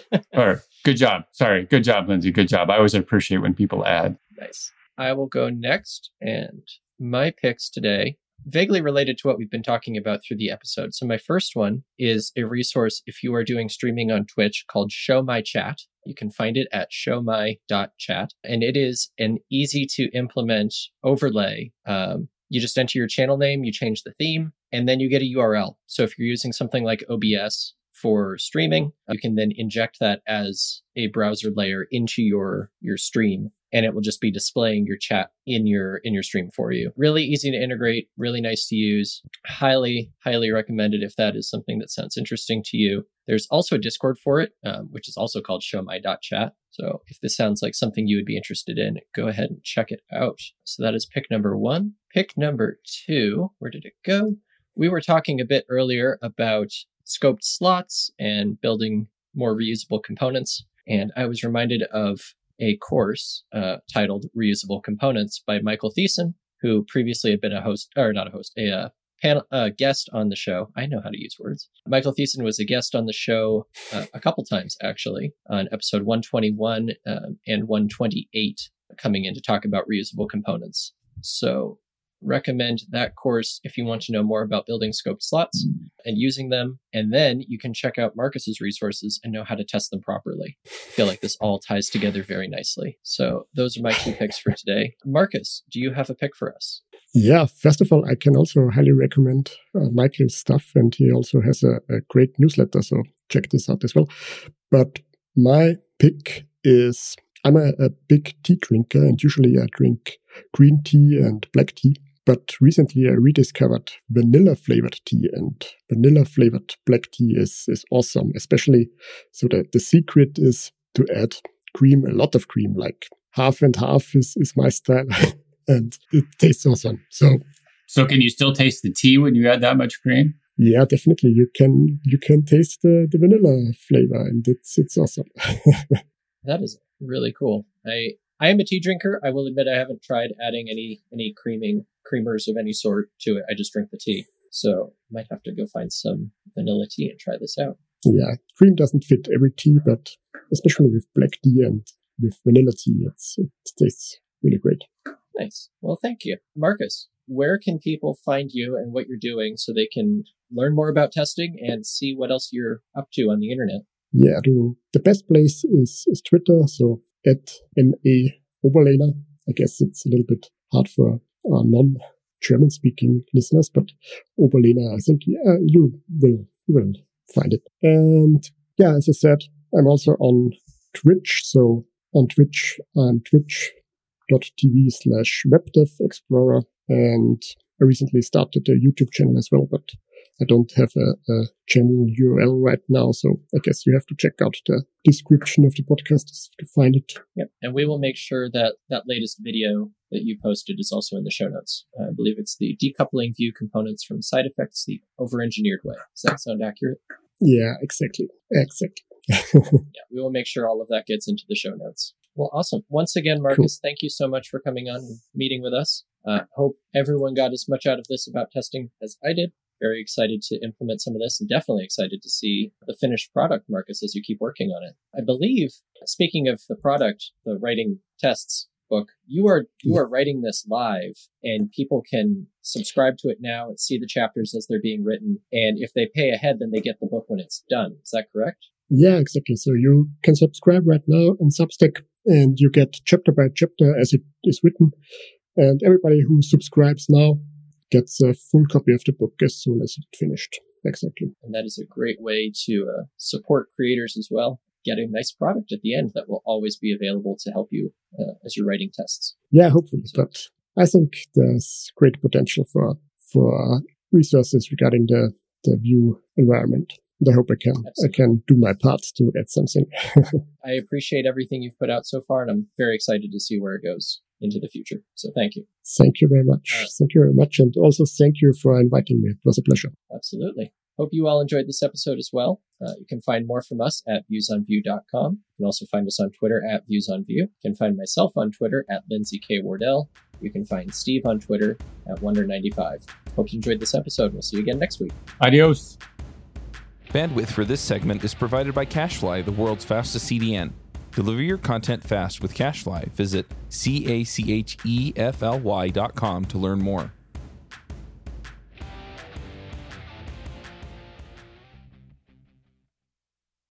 Or good job. Sorry. Good job, Lindsay. Good job. I always appreciate when people add. Nice. I will go next. And my picks today, vaguely related to what we've been talking about through the episode. So my first one is a resource if you are doing streaming on Twitch called Show My Chat. You can find it at show my dot chat. And it is an easy to implement overlay. Um, you just enter your channel name, you change the theme, and then you get a U R L. So if you're using something like O B S for streaming, you can then inject that as a browser layer into your, your stream, and it will just be displaying your chat in your in your stream for you. Really easy to integrate, really nice to use. Highly, highly recommended if that is something that sounds interesting to you. There's also a Discord for it, um, which is also called show my dot chat. So if this sounds like something you would be interested in, go ahead and check it out. So that is pick number one. Pick number two, where did it go? We were talking a bit earlier about scoped slots and building more reusable components. And I was reminded of a course uh, titled Reusable Components by Michael Thiessen, who previously had been a host, or not a host, a uh, panel, uh, guest on the show. I know how to use words. Michael Thiessen was a guest on the show uh, a couple times, actually, on episode one twenty-one uh, and one twenty-eight, coming in to talk about reusable components. So recommend that course if you want to know more about building scoped slots and using them. And then you can check out Marcus's resources and know how to test them properly. I feel like this all ties together very nicely. So those are my two picks for today. Marcus, do you have a pick for us? Yeah, first of all, I can also highly recommend uh, Michael's stuff, and he also has a, a great newsletter, so check this out as well. But my pick is, I'm a, a big tea drinker, and usually I drink green tea and black tea. But recently I rediscovered vanilla flavored tea, and vanilla flavored black tea is, is awesome, especially so that the secret is to add cream, a lot of cream, like half and half is, is my style, and it tastes awesome. So, so can you still taste the tea when you add that much cream? Yeah, definitely. You can, you can taste the, the vanilla flavor, and it's, it's awesome. That is really cool. I, I am a tea drinker. I will admit I haven't tried adding any, any creaming creamers of any sort to it. I just drink the tea. So might have to go find some vanilla tea and try this out. Yeah, cream doesn't fit every tea, but especially with black tea and with vanilla tea, it's, it tastes really great. Nice. Well, thank you. Marcus, where can people find you and what you're doing so they can learn more about testing and see what else you're up to on the internet? Yeah, the, the best place is, is Twitter. So at M A Oberlehner. I guess it's a little bit hard for our non-German speaking listeners, but Oberlehner, I think, yeah, you will, will find it. And yeah, as I said, I'm also on Twitch. So on Twitch, I'm twitch twitch.tv slash webdevexplorer. And I recently started a YouTube channel as well, but I don't have a, a channel U R L right now, so I guess you have to check out the description of the podcast to find it. Yep, and we will make sure that that latest video that you posted is also in the show notes. I believe it's the decoupling Vue components from side effects the over-engineered way. Does that sound accurate? Yeah, exactly. Exactly. Yeah, we will make sure all of that gets into the show notes. Well, awesome. Once again, Marcus, cool. Thank you so much for coming on and meeting with us. Uh, hope everyone got as much out of this about testing as I did. Very excited to implement some of this and definitely excited to see the finished product, Marcus, as you keep working on it. I believe, speaking of the product, the writing tests book, you are you are writing this live and people can subscribe to it now and see the chapters as they're being written. And if they pay ahead, then they get the book when it's done. Is that correct? Yeah, exactly. So you can subscribe right now on Substack and you get chapter by chapter as it is written. And everybody who subscribes now gets a full copy of the book as soon as it's finished. Exactly. And that is a great way to uh, support creators as well. Get a nice product at the end that will always be available to help you uh, as you're writing tests. Yeah, hopefully. So, but I think there's great potential for for resources regarding the, the Vue environment. And I hope I can Absolutely. I can do my part to add something. I appreciate everything you've put out so far, and I'm very excited to see where it goes into the future. So thank you. Thank you very much. Uh, thank you very much. And also thank you for inviting me. It was a pleasure. Absolutely. Hope you all enjoyed this episode as well. Uh, you can find more from us at views on vue dot com. You can also find us on Twitter at views on vue. You can find myself on Twitter at Lindsay K. Wardell. You can find Steve on Twitter at Wonder ninety-five. Hope you enjoyed this episode. We'll see you again next week. Adios. Bandwidth for this segment is provided by CacheFly, the world's fastest C D N. Deliver your content fast with CacheFly. Visit C A C H E F L Y dot com to learn more.